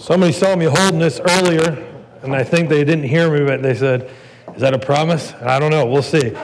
Somebody saw me holding this earlier, and I think they didn't hear me, but they said, "Is that a promise?" I don't know. We'll see.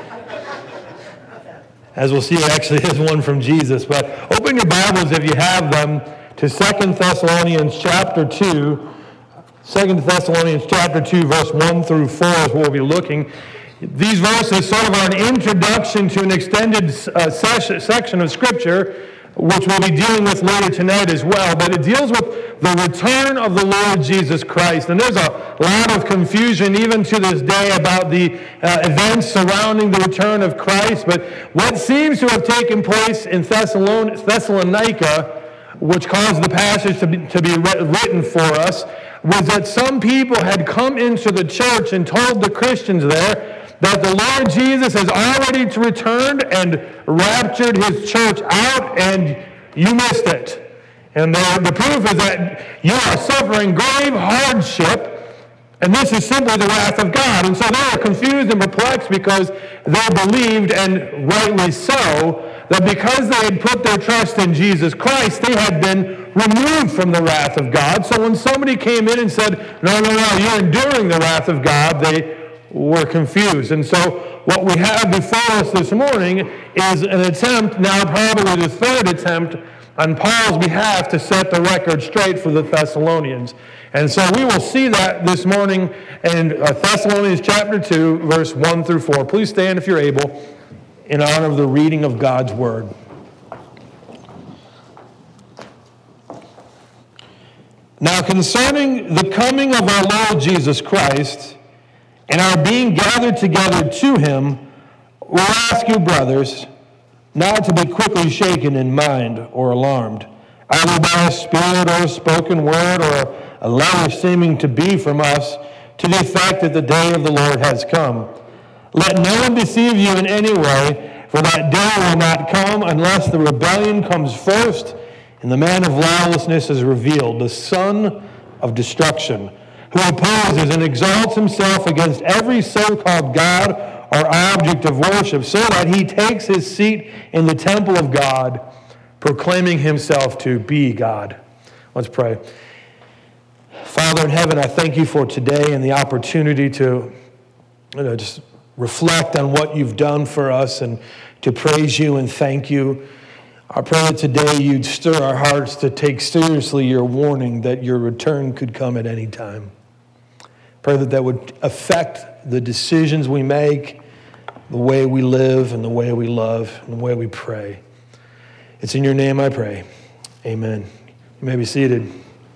As we'll see, it actually is one from Jesus. But open your Bibles, if you have them, to 2 Thessalonians chapter 2. 2 Thessalonians chapter 2, verse 1 through 4 is where we'll be looking. These verses sort of are an introduction to an extended section of Scripture, which we'll be dealing with later tonight as well, but it deals with the return of the Lord Jesus Christ. And there's a lot of confusion even to this day about the events surrounding the return of Christ, but what seems to have taken place in Thessalonica, which caused the passage to be written for us, was that some people had come into the church and told the Christians there that the Lord Jesus has already returned and raptured his church out, and you missed it. And the proof is that you are suffering grave hardship, and this is simply the wrath of God. And so they were confused and perplexed because they believed, and rightly so, that because they had put their trust in Jesus Christ, they had been removed from the wrath of God. So when somebody came in and said, no, you're enduring the wrath of God, they were confused. And so what we have before us this morning is an attempt, now probably the third attempt, on Paul's behalf to set the record straight for the Thessalonians. And so we will see that this morning in Thessalonians chapter 2, verse 1 through 4. Please stand if you're able in honor of the reading of God's word. Now concerning the coming of our Lord Jesus Christ and our being gathered together to him, we ask you, brothers, not to be quickly shaken in mind or alarmed, either by a spirit or a spoken word or a letter seeming to be from us, to the effect that the day of the Lord has come. Let no one deceive you in any way, for that day will not come unless the rebellion comes first and the man of lawlessness is revealed, the son of destruction, who opposes and exalts himself against every so-called God or object of worship, so that he takes his seat in the temple of God, proclaiming himself to be God. Let's pray. Father in heaven, I thank you for today and the opportunity to just reflect on what you've done for us and to praise you and thank you. I pray that today you'd stir our hearts to take seriously your warning that your return could come at any time. Pray that would affect the decisions we make, the way we live, and the way we love, and the way we pray. It's in your name I pray. Amen. You may be seated.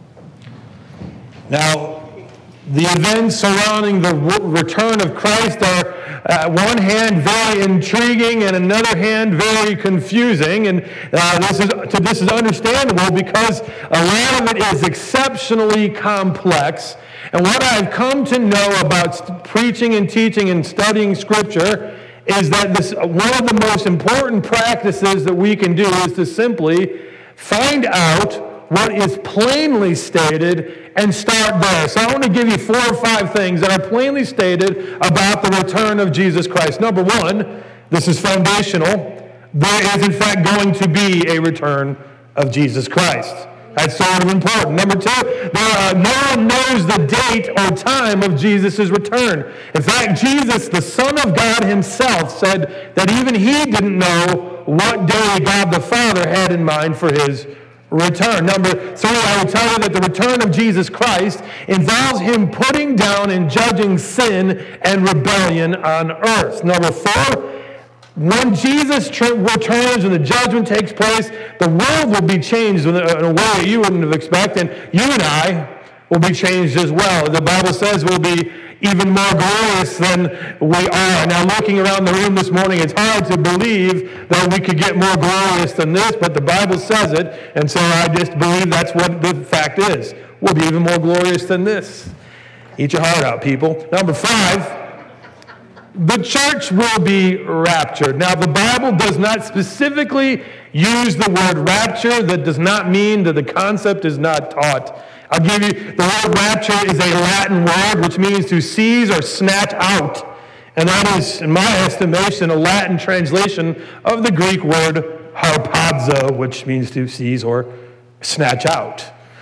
Now, the events surrounding the return of Christ are, on one hand, very intriguing, and on the other hand, very confusing. And this is understandable because a lot of it is exceptionally complex. And what I've come to know about preaching and teaching and studying Scripture is that one of the most important practices that we can do is to simply find out what is plainly stated and start there. So I want to give you 4 or 5 things that are plainly stated about the return of Jesus Christ. Number 1, this is foundational. There is, in fact, going to be a return of Jesus Christ. That's sort of important. Number 2, no one knows the date or time of Jesus' return. In fact, Jesus, the Son of God himself, said that even he didn't know what day God the Father had in mind for his return. Number 3, I will tell you that the return of Jesus Christ involves him putting down and judging sin and rebellion on earth. Number 4, when Jesus returns and the judgment takes place, the world will be changed in a way that you wouldn't have expected. You and I will be changed as well. The Bible says we'll be even more glorious than we are. Now, looking around the room this morning, it's hard to believe that we could get more glorious than this, but the Bible says it, and so I just believe that's what the fact is. We'll be even more glorious than this. Eat your heart out, people. Number 5, the church will be raptured. Now, the Bible does not specifically use the word rapture. That does not mean that the concept is not taught. I'll give you, the word rapture is a Latin word which means to seize or snatch out. And that is, in my estimation, a Latin translation of the Greek word harpazo, which means to seize or snatch out.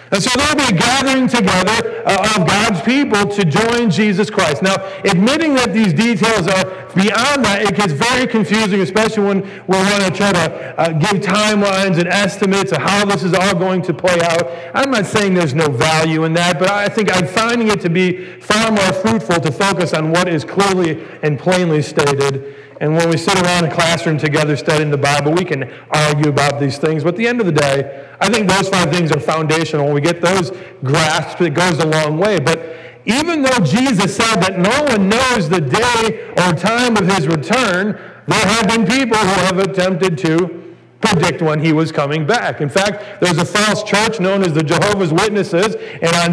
And so there'll be a gathering together of God's people to join Jesus Christ. Now, admitting that these details are beyond that, it gets very confusing, especially when we want to try to give timelines and estimates of how this is all going to play out. I'm not saying there's no value in that, but I think I'm finding it to be far more fruitful to focus on what is clearly and plainly stated. And when we sit around a classroom together studying the Bible, we can argue about these things. But at the end of the day, I think those 5 things are foundational. When we get those grasped, it goes a long way. But even though Jesus said that no one knows the day or time of his return, there have been people who have attempted to predict when he was coming back. In fact, there's a false church known as the Jehovah's Witnesses, and on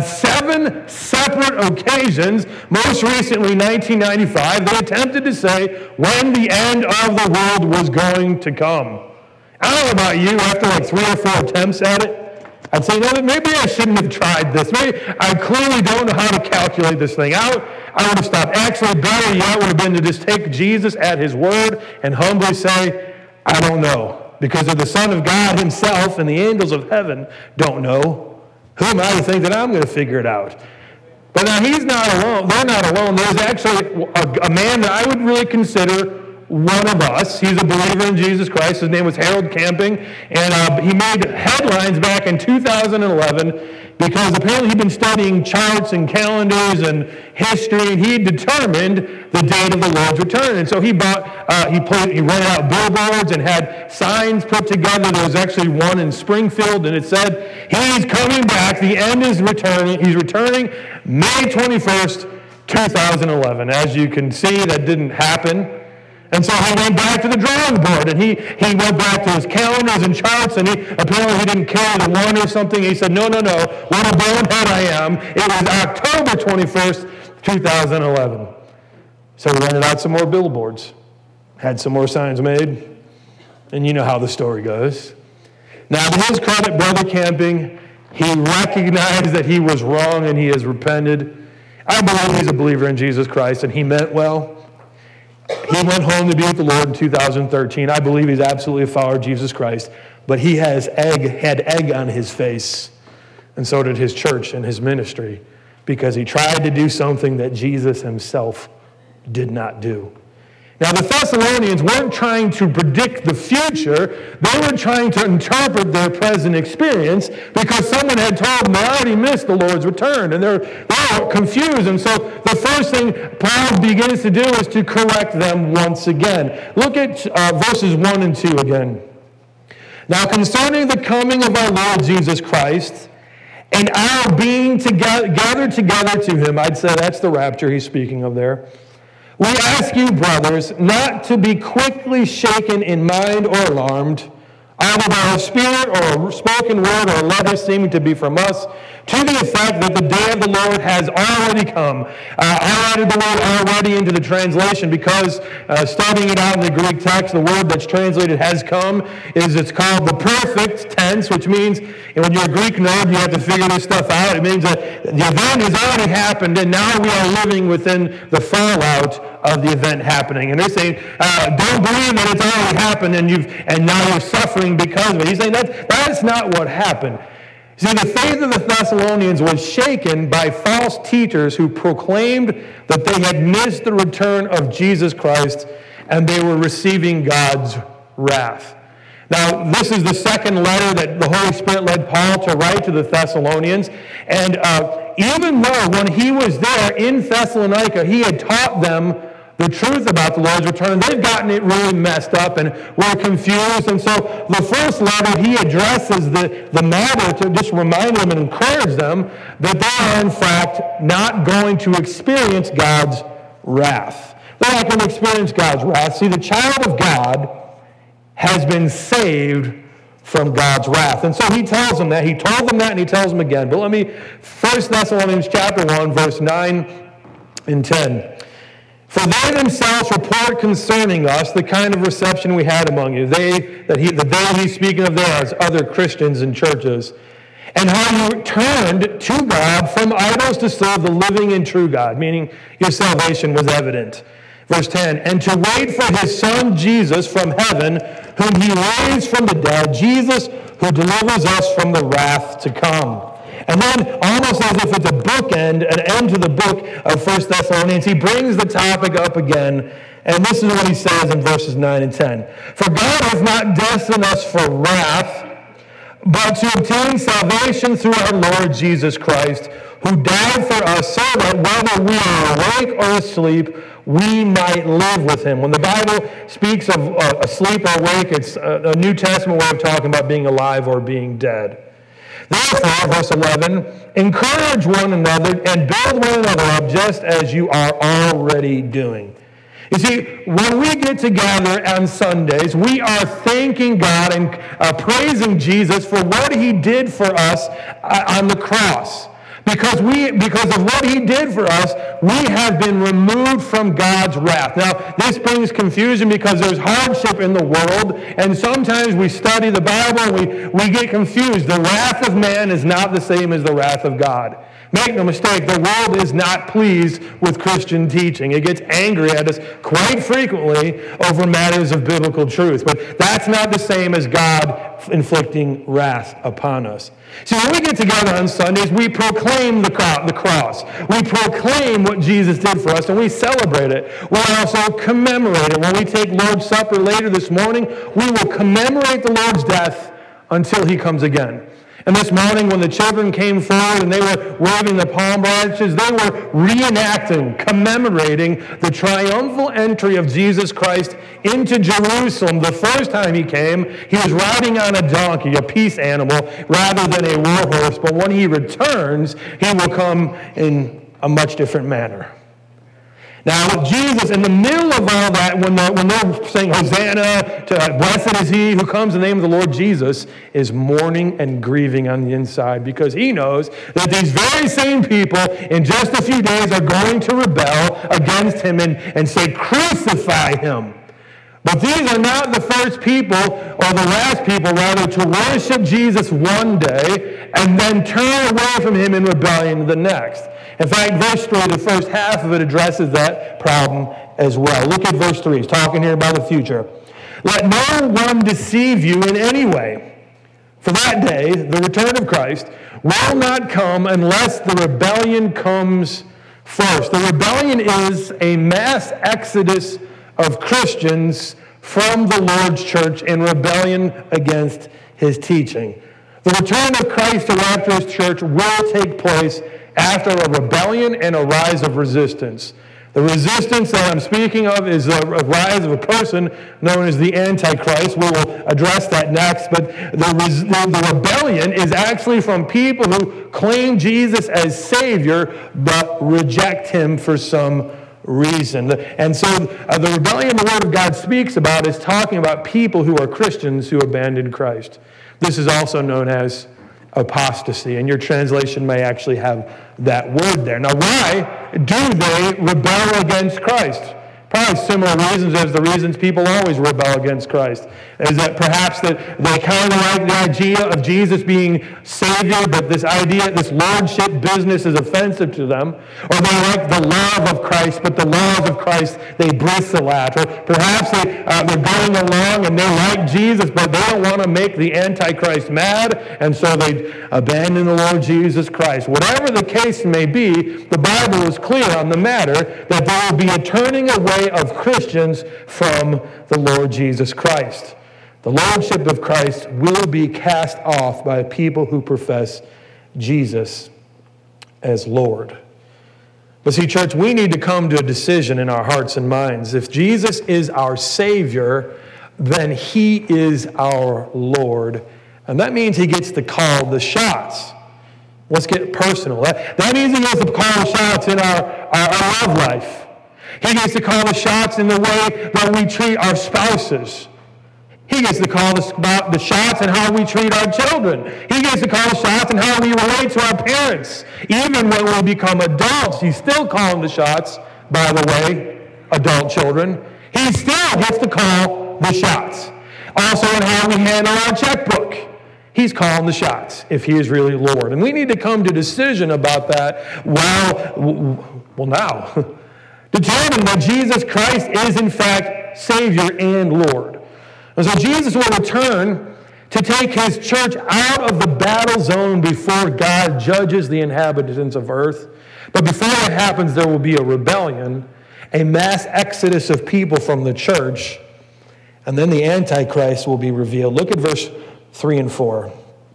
7 separate occasions, most recently 1995, they attempted to say when the end of the world was going to come. I don't know about you, after like 3 or 4 attempts at it, I'd say, no, maybe I shouldn't have tried this. Maybe I clearly don't know how to calculate this thing out. I would have stopped. Actually, better yet would have been to just take Jesus at his word and humbly say, I don't know. Because if the Son of God himself and the angels of heaven don't know, who am I to think that I'm going to figure it out? But now he's not alone. They're not alone. There's actually a man that I would really consider one of us. He's a believer in Jesus Christ. His name was Harold Camping, and he made headlines back in 2011 because apparently he'd been studying charts and calendars and history, and he determined the date of the Lord's return. And so he rented out billboards and had signs put together. There was actually one in Springfield, and it said, he's coming back. The end is returning. He's returning May 21st, 2011. As you can see, that didn't happen. And so he went back to the drawing board, and he went back to his calendars and charts, and apparently he didn't carry the one or something. He said, no, what a bonehead I am. It was October 21st, 2011. So he rented out some more billboards, had some more signs made, and you know how the story goes. Now, to his credit, Brother Camping, he recognized that he was wrong, and he has repented. I believe he's a believer in Jesus Christ, and he meant well. He went home to be with the Lord in 2013. I believe he's absolutely a follower of Jesus Christ. But he had egg on his face. And so did his church and his ministry. Because he tried to do something that Jesus himself did not do. Now, the Thessalonians weren't trying to predict the future. They were trying to interpret their present experience because someone had told them they already missed the Lord's return, and they're confused. And so the first thing Paul begins to do is to correct them once again. Look at verses 1 and 2 again. Now, concerning the coming of our Lord Jesus Christ and our being gathered together to him, I'd say that's the rapture he's speaking of there. We ask you, brothers, not to be quickly shaken in mind or alarmed, either by a spirit or a spoken word or a letter seeming to be from us, to the effect that the day of the Lord has already come. I added the word already into the translation because studying it out in the Greek text, the word that's translated has come it's called the perfect tense, which means, and when you're a Greek nerd, you have to figure this stuff out. It means that the event has already happened, and now we are living within the fallout of the event happening. And they're saying, don't believe that it's already happened, and now you're suffering because of it. He's saying that's not what happened. See, the faith of the Thessalonians was shaken by false teachers who proclaimed that they had missed the return of Jesus Christ and they were receiving God's wrath. Now, this is the second letter that the Holy Spirit led Paul to write to the Thessalonians. And even though when he was there in Thessalonica, he had taught them the truth about the Lord's return, they've gotten it really messed up and were confused. And so the first letter, he addresses the matter to just remind them and encourage them that they are, in fact, not going to experience God's wrath. They're not going to experience God's wrath. See, the child of God has been saved from God's wrath. And so he tells them that. He told them that, and he tells them again. But 1 Thessalonians chapter 1, verse 9 and 10. For they themselves report concerning us the kind of reception we had among you. The they he's speaking of there as other Christians and churches. And how you turned to God from idols to serve the living and true God, meaning your salvation was evident. Verse 10, and to wait for his Son Jesus from heaven, whom he raised from the dead, Jesus who delivers us from the wrath to come. And then, almost as if it's a bookend, an end to the book of 1 Thessalonians, he brings the topic up again. And this is what he says in verses 9 and 10. For God has not destined us for wrath, but to obtain salvation through our Lord Jesus Christ, who died for us so that whether we are awake or asleep, we might live with him. When the Bible speaks of asleep or awake, it's a New Testament way of talking about being alive or being dead. Therefore, verse 11, encourage one another and build one another up just as you are already doing. You see, when we get together on Sundays, we are thanking God and praising Jesus for what he did for us on the cross. Because of what he did for us, we have been removed from God's wrath. Now, this brings confusion because there's hardship in the world, and sometimes we study the Bible and we get confused. The wrath of man is not the same as the wrath of God. Make no mistake, the world is not pleased with Christian teaching. It gets angry at us quite frequently over matters of biblical truth. But that's not the same as God inflicting wrath upon us. See, when we get together on Sundays, we proclaim the cross. We proclaim what Jesus did for us, and we celebrate it. We also commemorate it. When we take Lord's Supper later this morning, we will commemorate the Lord's death until he comes again. And this morning, when the children came forward and they were waving the palm branches, they were reenacting, commemorating the triumphal entry of Jesus Christ into Jerusalem. The first time he came, he was riding on a donkey, a peace animal, rather than a war horse. But when he returns, he will come in a much different manner. Now, with Jesus, in the middle of all that, when they're saying, Hosanna, blessed is he who comes in the name of the Lord, Jesus is mourning and grieving on the inside because he knows that these very same people in just a few days are going to rebel against him and say, crucify him. But these are not the first people, or the last people, rather, to worship Jesus one day and then turn away from him in rebellion the next. In fact, verse 3, the first half of it addresses that problem as well. Look at verse 3. He's talking here about the future. Let no one deceive you in any way. For that day, the return of Christ, will not come unless the rebellion comes first. The rebellion is a mass exodus of Christians from the Lord's church in rebellion against his teaching. The return of Christ to rapture his church will take place after a rebellion and a rise of resistance. The resistance that I'm speaking of is a rise of a person known as the Antichrist. We will address that next. But the rebellion is actually from people who claim Jesus as Savior but reject him for some reason. And so the rebellion the Word of God speaks about is talking about people who are Christians who abandon Christ. This is also known as apostasy, and your translation may actually have that word there. Now, why do they rebel against Christ? Probably similar reasons as the reasons people always rebel against Christ. Is that perhaps that they kind of like the idea of Jesus being Savior, but this idea, this lordship business is offensive to them. Or they like the love of Christ, but the laws of Christ they bristle at. Or perhaps they're going along and they like Jesus, but they don't want to make the Antichrist mad, and so they abandon the Lord Jesus Christ. Whatever the case may be, the Bible is clear on the matter that there will be a turning away of Christians from the Lord Jesus Christ. The lordship of Christ will be cast off by people who profess Jesus as Lord. But see, church, we need to come to a decision in our hearts and minds. If Jesus is our Savior, then he is our Lord. And that means he gets to call the shots. Let's get personal. That means he gets to call the shots in our love life. He gets to call the shots in the way that we treat our spouses. He gets to call the shots in how we treat our children. He gets to call the shots in how we relate to our parents. Even when we become adults, he's still calling the shots, by the way, adult children. He still gets to call the shots. Also in how we handle our checkbook. He's calling the shots if he is really Lord. And we need to come to a decision about that now. Determine that Jesus Christ is in fact Savior and Lord. And so Jesus will return to take his church out of the battle zone before God judges the inhabitants of earth. But before that happens, there will be a rebellion, a mass exodus of people from the church, and then the Antichrist will be revealed. Look at verse 3 and 4.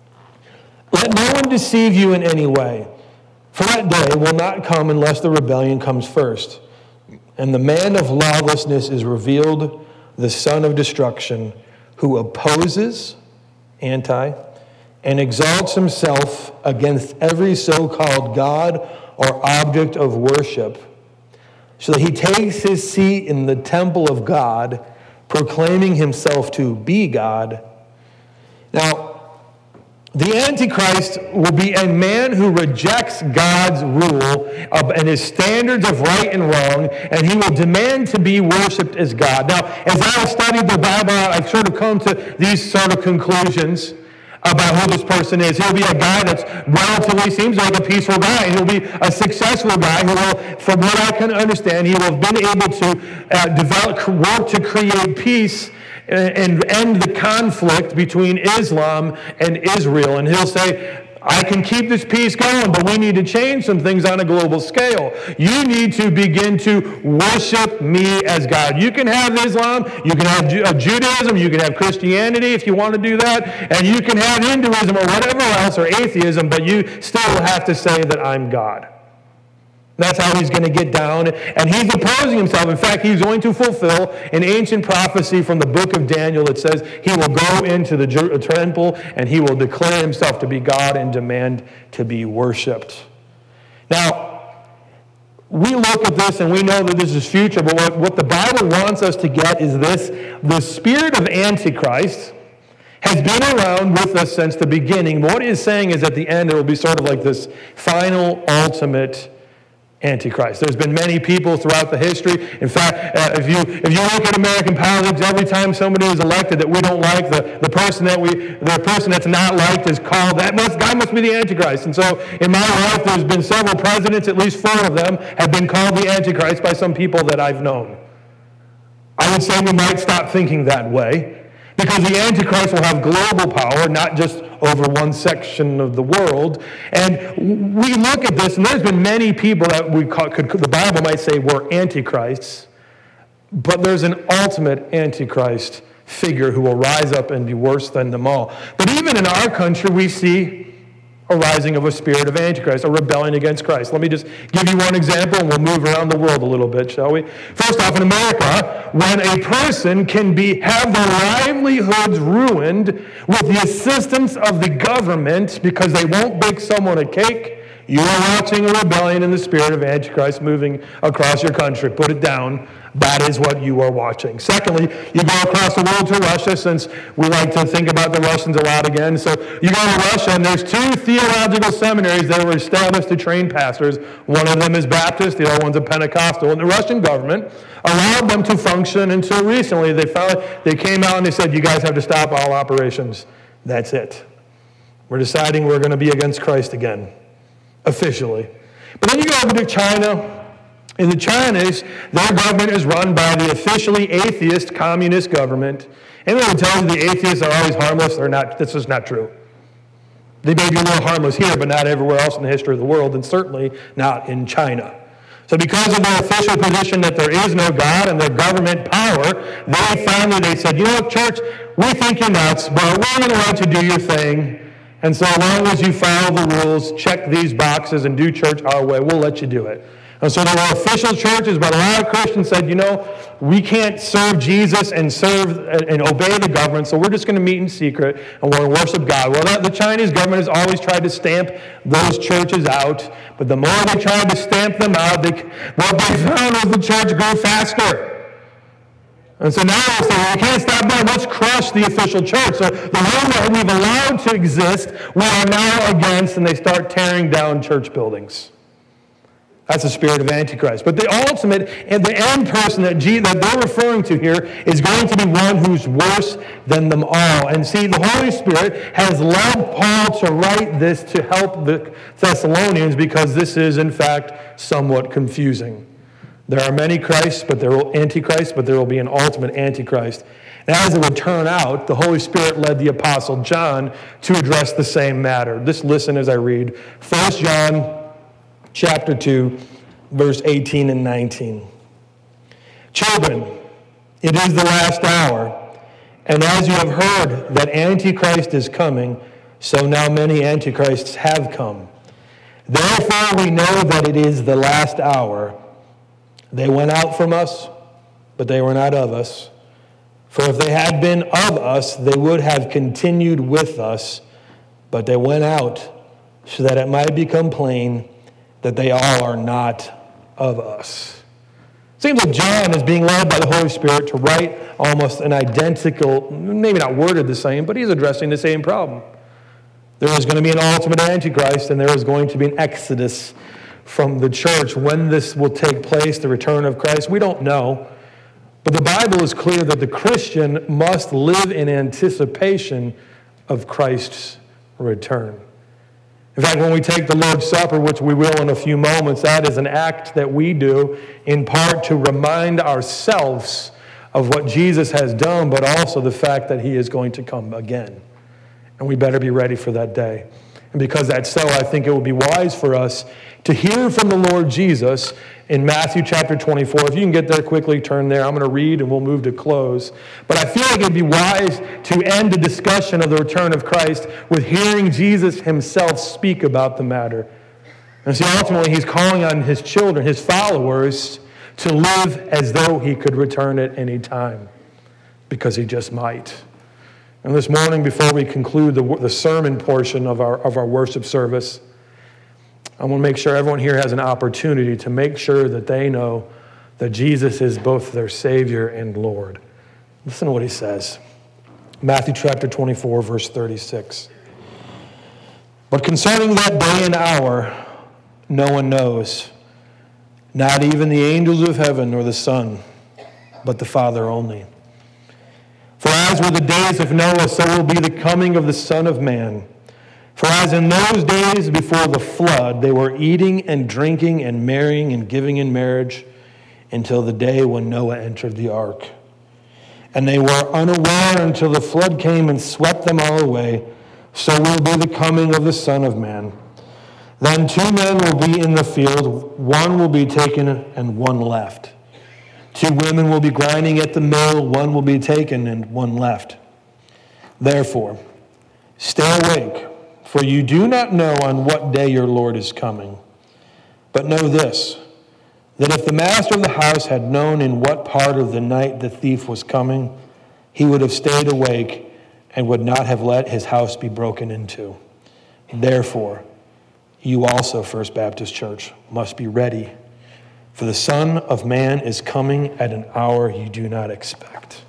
Let no one deceive you in any way, for that day will not come unless the rebellion comes first. And the man of lawlessness is revealed, the son of destruction, who opposes, and exalts himself against every so-called God or object of worship, so that he takes his seat in the temple of God, proclaiming himself to be God. Now, the Antichrist will be a man who rejects God's rule and his standards of right and wrong, and he will demand to be worshipped as God. Now, as I've studied the Bible, I've sort of come to these sort of conclusions about who this person is. He'll be a guy that's relatively seems like a peaceful guy. He'll be a successful guy who will, from what I can understand, he will have been able to work to create peace and end the conflict between Islam and Israel. And he'll say, I can keep this peace going, but we need to change some things on a global scale. You need to begin to worship me as God. You can have Islam, you can have Judaism, you can have Christianity if you want to do that, and you can have Hinduism or whatever else, or atheism, but you still have to say that I'm God. That's how he's going to get down. And he's opposing himself. In fact, he's going to fulfill an ancient prophecy from the book of Daniel that says he will go into the temple and he will declare himself to be God and demand to be worshipped. Now, we look at this and we know that this is future, but what the Bible wants us to get is this. The spirit of Antichrist has been around with us since the beginning. What he's saying is at the end it will be sort of like this final, ultimate Antichrist. There's been many people throughout the history. In fact, if you look at American politics, every time somebody is elected that we don't like, the person that's not liked is called, that guy must be the Antichrist. And so in my life, there's been several presidents, at least 4 of them, have been called the Antichrist by some people that I've known. I would say we might stop thinking that way, because the Antichrist will have global power, not just over one section of the world. And we look at this, and there's been many people that the Bible might say were antichrists, but there's an ultimate Antichrist figure who will rise up and be worse than them all. But even in our country, we see a rising of a spirit of Antichrist, a rebellion against Christ. Let me just give you one example, and we'll move around the world a little bit, shall we? First off, in America, when a person can have their livelihoods ruined with the assistance of the government because they won't bake someone a cake, you are watching a rebellion in the spirit of Antichrist moving across your country. Put it down. That is what you are watching. Secondly, you go across the world to Russia, since we like to think about the Russians a lot again. So you go to Russia, and there's 2 theological seminaries that were established to train pastors. One of them is Baptist, the other one's a Pentecostal. And the Russian government allowed them to function until recently. They came out and they said, you guys have to stop all operations. That's it. We're deciding we're going to be against Christ again, officially. But then you go over to China. In the Chinese, their government is run by the officially atheist communist government. Anyone who tells you the atheists are always harmless, this is not true. They may be a little harmless here, but not everywhere else in the history of the world, and certainly not in China. So because of their official position that there is no God and their government power, they said, you know what, church, we think you're nuts, but we're going to let you do your thing. And so as long as you follow the rules, check these boxes, and do church our way, we'll let you do it. And so there were official churches, but a lot of Christians said, we can't serve Jesus and obey the government, so we're just going to meet in secret and we're going to worship God. Well, the Chinese government has always tried to stamp those churches out, but the more they tried to stamp them out, what they found was the church grew faster. And so now they say, we can't stop them, let's crush the official church. So the one that we've allowed to exist, we are now against, and they start tearing down church buildings. That's the spirit of Antichrist. But the ultimate and the end person that they're referring to here is going to be one who's worse than them all. And see, the Holy Spirit has led Paul to write this to help the Thessalonians, because this is, in fact, somewhat confusing. There are many Christs, Antichrists, but there will be an ultimate Antichrist. And as it would turn out, the Holy Spirit led the Apostle John to address the same matter. Just listen as I read 1 John chapter 2, verse 18 and 19. Children, it is the last hour, and as you have heard that Antichrist is coming, so now many Antichrists have come. Therefore we know that it is the last hour. They went out from us, but they were not of us. For if they had been of us, they would have continued with us, but they went out so that it might become plain that they all are not of us. It seems like John is being led by the Holy Spirit to write almost an identical, maybe not worded the same, but he's addressing the same problem. There is going to be an ultimate Antichrist, and there is going to be an exodus from the church. When this will take place, the return of Christ, we don't know. But the Bible is clear that the Christian must live in anticipation of Christ's return. In fact, when we take the Lord's Supper, which we will in a few moments, that is an act that we do in part to remind ourselves of what Jesus has done, but also the fact that he is going to come again. And we better be ready for that day. And because that's so, I think it would be wise for us to hear from the Lord Jesus in Matthew chapter 24. If you can get there quickly, turn there. I'm going to read and we'll move to close. But I feel like it would be wise to end the discussion of the return of Christ with hearing Jesus himself speak about the matter. And see, ultimately, he's calling on his children, his followers, to live as though he could return at any time, because he just might. And this morning, before we conclude the sermon portion of our worship service, I want to make sure everyone here has an opportunity to make sure that they know that Jesus is both their Savior and Lord. Listen to what he says. Matthew chapter 24, verse 36. But concerning that day and hour, no one knows, not even the angels of heaven nor the Son, but the Father only. For as were the days of Noah, so will be the coming of the Son of Man. For as in those days before the flood, they were eating and drinking and marrying and giving in marriage until the day when Noah entered the ark. And they were unaware until the flood came and swept them all away. So will be the coming of the Son of Man. Then 2 men will be in the field, one will be taken and one left. 2 women will be grinding at the mill, one will be taken and one left. Therefore, stay awake, for you do not know on what day your Lord is coming. But know this, that if the master of the house had known in what part of the night the thief was coming, he would have stayed awake and would not have let his house be broken into. Therefore, you also, First Baptist Church, must be ready, for the Son of Man is coming at an hour you do not expect.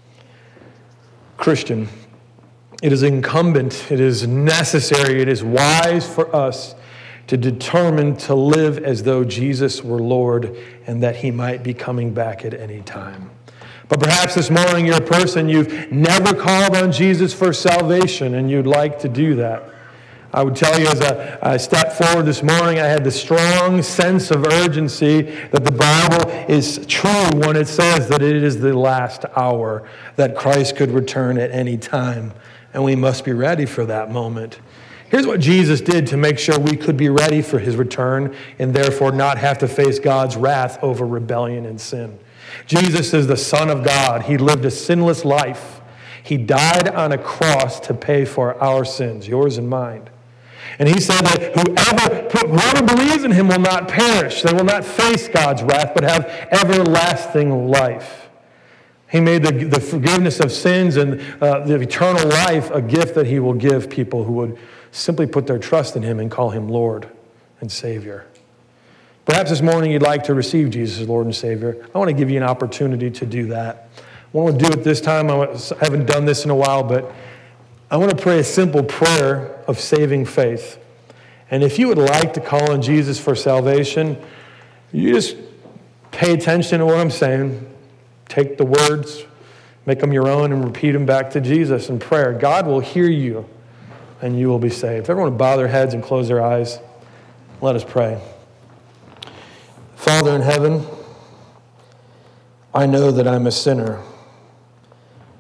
Christian, it is incumbent, it is necessary, it is wise for us to determine to live as though Jesus were Lord and that he might be coming back at any time. But perhaps this morning you're a person, you've never called on Jesus for salvation and you'd like to do that. I would tell you as I stepped forward this morning, I had the strong sense of urgency that the Bible is true when it says that it is the last hour, that Christ could return at any time, and we must be ready for that moment. Here's what Jesus did to make sure we could be ready for his return and therefore not have to face God's wrath over rebellion and sin. Jesus is the Son of God. He lived a sinless life. He died on a cross to pay for our sins, yours and mine. And he said that whoever believes in him will not perish. They will not face God's wrath, but have everlasting life. He made the forgiveness of sins and the eternal life a gift that he will give people who would simply put their trust in him and call him Lord and Savior. Perhaps this morning you'd like to receive Jesus as Lord and Savior. I want to give you an opportunity to do that. I want to do it this time. I haven't done this in a while, but I want to pray a simple prayer of saving faith. And if you would like to call on Jesus for salvation, you just pay attention to what I'm saying. Take the words, make them your own, and repeat them back to Jesus in prayer. God will hear you, and you will be saved. Everyone would bow their heads and close their eyes. Let us pray. Father in heaven, I know that I'm a sinner.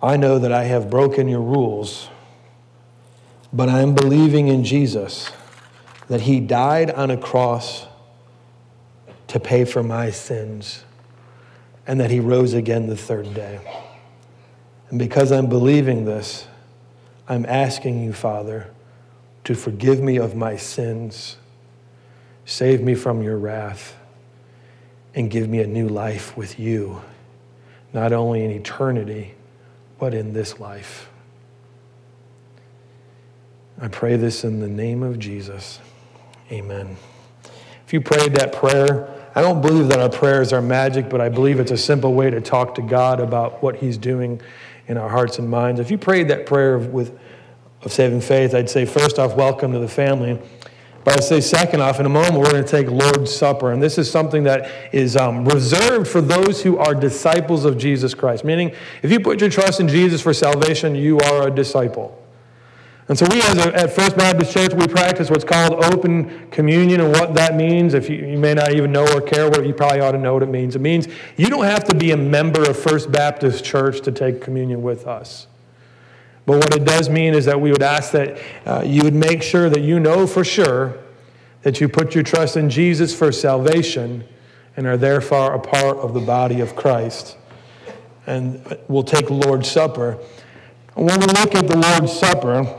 I know that I have broken your rules, but I am believing in Jesus, that he died on a cross to pay for my sins, and that he rose again the third day. And because I'm believing this, I'm asking you, Father, to forgive me of my sins, save me from your wrath, and give me a new life with you, not only in eternity, but in this life. I pray this in the name of Jesus. Amen. If you prayed that prayer, I don't believe that our prayers are magic, but I believe it's a simple way to talk to God about what he's doing in our hearts and minds. If you prayed that prayer of saving faith, I'd say, first off, welcome to the family. But I'd say, second off, in a moment, we're going to take Lord's Supper. And this is something that is reserved for those who are disciples of Jesus Christ. Meaning, if you put your trust in Jesus for salvation, you are a disciple. And so we, at First Baptist Church, we practice what's called open communion, and what that means, if you may not even know or care what, you probably ought to know what it means. It means you don't have to be a member of First Baptist Church to take communion with us. But what it does mean is that we would ask that you would make sure that you know for sure that you put your trust in Jesus for salvation and are therefore a part of the body of Christ. And we'll take Lord's Supper. And when we look at the Lord's Supper,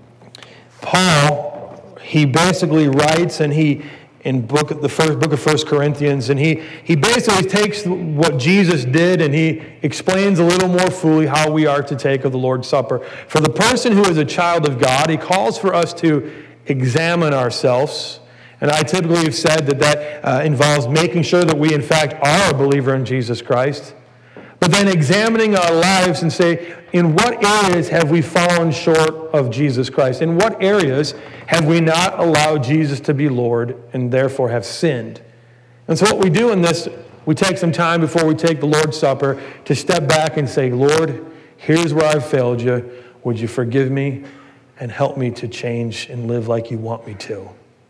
Paul, he basically writes, and the first book of 1 Corinthians, and he basically takes what Jesus did and he explains a little more fully how we are to take of the Lord's Supper. For the person who is a child of God, he calls for us to examine ourselves. And I typically have said that involves making sure that we in fact are a believer in Jesus Christ. But then examining our lives and say, in what areas have we fallen short of Jesus Christ? In what areas have we not allowed Jesus to be Lord and therefore have sinned? And so what we do in this, we take some time before we take the Lord's Supper to step back and say, Lord, here's where I've failed you. Would you forgive me and help me to change and live like you want me to?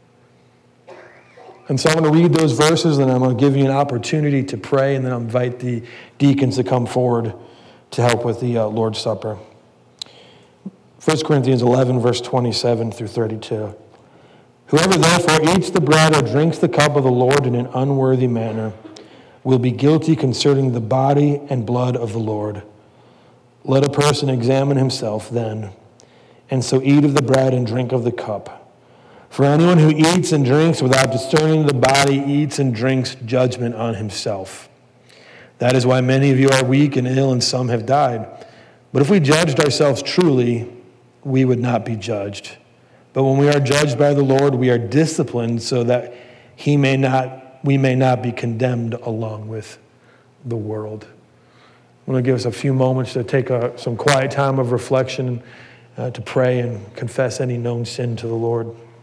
And so I'm going to read those verses, and I'm going to give you an opportunity to pray, and then I'll invite the deacons to come forward to help with the Lord's Supper. 1 Corinthians 11, verse 27 through 32. Whoever therefore eats the bread or drinks the cup of the Lord in an unworthy manner will be guilty concerning the body and blood of the Lord. Let a person examine himself then, and so eat of the bread and drink of the cup. For anyone who eats and drinks without discerning the body eats and drinks judgment on himself. That is why many of you are weak and ill, and some have died. But if we judged ourselves truly, we would not be judged. But when we are judged by the Lord, we are disciplined so that we may not be condemned along with the world. I'm going to give us a few moments to take some quiet time of reflection, to pray and confess any known sin to the Lord.